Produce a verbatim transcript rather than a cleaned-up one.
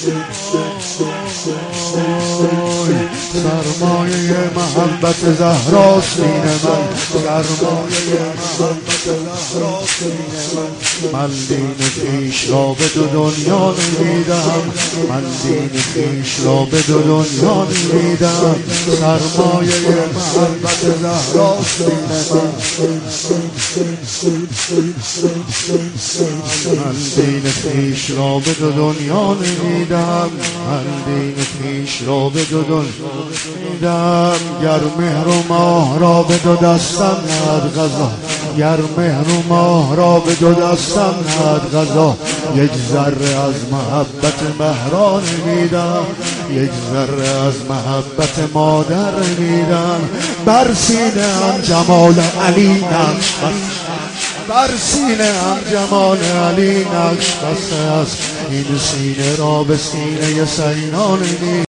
سرمایه محبت زهرا سینه من، سرمایه محبت زهرا سینه من. من دین خویش را به دو دنیا نمیدم، من دین خویش را به دو دنیا نمیدم. سرمایه محبت زهرا سینه من، من دین خویش را به دو دنیا نمیدم، من دین خویش را به دو دنیا نمیدم. گر مهر و ماه را به دو دستم نهد قضا، گر مهر و ماه را به دو دستم نهد قضا. یک ذره از محبت مهرا نمیدم، یک ذره از محبت مادر نمیدم. بر سینه ام جمال علی نقش بر سینه ام جمال علی نقش بسته است، این سینه را به سینه سینا نمیدم.